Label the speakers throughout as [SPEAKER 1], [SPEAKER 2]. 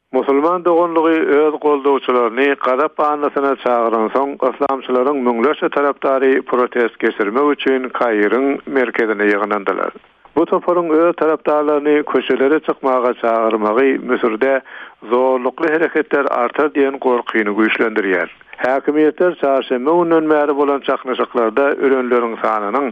[SPEAKER 1] Musulman dogonlugy öz goldawçylaryny gadap anlasyna çağıran soň islamçylaryň müňlerçe tarapdary protest geçirmek üçin Kairyň merkezine ýygnandylar. Bu toparyň öz tarapdarlaryny köşelere çykmaga çağırmagy Misirde zorlukly hereketler artar diýen gorkyny güýçlendirýär. Häkimetler çarşamba günden bäri bolan çaknaşyklarda ölenleriň sanynyň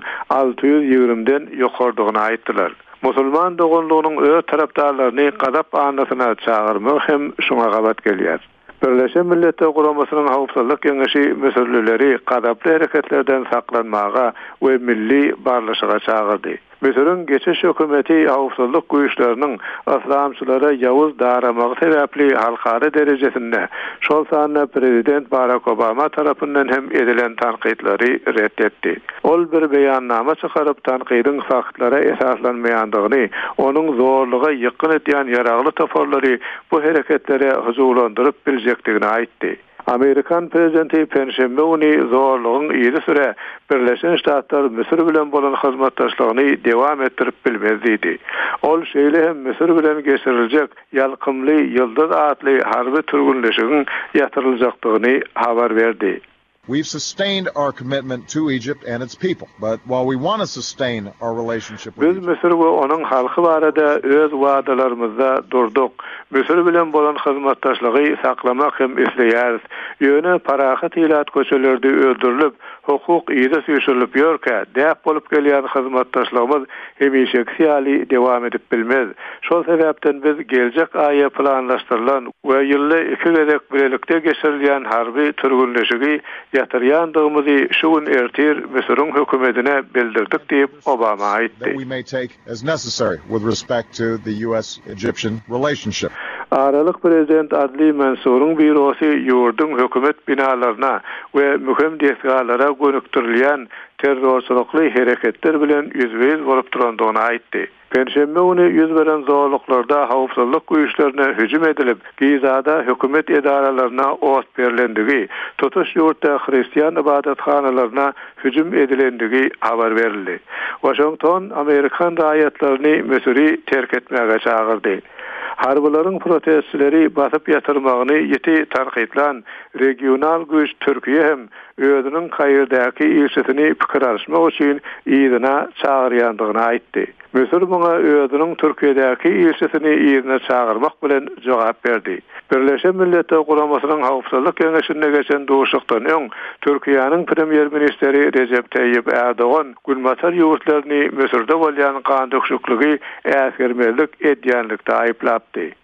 [SPEAKER 1] 620-den ýokardygyny aýtdylar. Musulman dogonlugynyň öz tarapdarlaryny gadap anlasyna çağırmak hem şoňa gabat gelýär. Birleşen Milletler Guramasynyň Hawpsuzlyk Geňeşi meseleleleri gadaply hereketlerden saklanmaga we milli barlaşyga çağırdy. Misiriň geçiş hökümeti hawpsuzlyk güýçleriniň islamçylara ýawuz daramagy sebäpli halkara derejesinde şol sanyna prezident Barack Obama tarapyndan hem edilen tanqidleri reddetdi. Ol bir beýannama çykaryp tanqidiň faktlara esaslanmaýandygyny, onuň zorluga ýykyn etýän ýaragly toparlary bu hereketlere huzurlandyryp biljekdigini aýtdy. Amerikan prezidenti perşembe günü zorluğun ýyly süre Birleşen Ştatlar Misir bilen bolan hyzmatdaşlygyny dewam etdirip bilmezdi. Ol şeýle hem Misir bilen geçiriljek ýalkymly ýyldız adly harby türgünleşigiň ýatyryljakdygyny habar berdi.
[SPEAKER 2] We've sustained our commitment to Egypt and its people, but while we want to sustain our relationship with
[SPEAKER 1] Biz Misir we onuň halky barada öz wadalarymyzda durduk. Misir bilen bolan hyzmatdaşlygy saklamak hem isleýäris. Ýöne parahat ilat köçelerde öldürilip, hukuk ýyda süýşürilip ýörkä, däp bolup gelýän hyzmatdaşlygymyz hemişe siýali dewam edip bilmez. Şol sebäpden biz geljek aýa planlaşdyrylan we ýyly 2 gezek birlikde geçirilýän harby türgünleşigi ýatyrýandygymyzy şu gün ertir Misiriň hökümetine bildirdik diýip Obama aýtdy.
[SPEAKER 2] we may take as necessary with respect to the US-Egyptian relationship.
[SPEAKER 1] Aralyk prezident Adli Mansur'un bürosy ýurdun hökümet binalaryna we mühim desgalara gönükdirilýän terrorçylykly hereketler bilen ýüzbeýiz bolup durandygyny aýtdy. Perşembe günü ýüz beren zorluklarda hawpsuzlyk güýçlerine hüjüm edilip, Gizada hökümet edaralaryna ot berilendigi, tutuş ýurtda Hristiýan ibadathanalarına hüjüm edilendigi habar berildi. Washington Amerikan raýatlaryny Misiri terk etmäge çağırdy. Harbylaryň protestçileri basyp ýatyrmagyny ýeti tanqidlan regional güýç Türkiýe hem özüniň Kairdaky ilçesini pikir alşmak üçin ýygyna çağırýandygyny aýtdy. Misir buňa özüniň Türkiýedäki ilçesini ýygyna çağırmak bilen jogap berdi. Birleşen Milletler Guramasynyň Hawpsuzlyk Geňeşinde geçen duşukdan öň Türkiýanyň premier ministeri Recep Tayyip Erdogan gülmatar ýurtlaryny Misirde bolýan gandykşyklygy äsgermelik edýänlikde aýplapdy.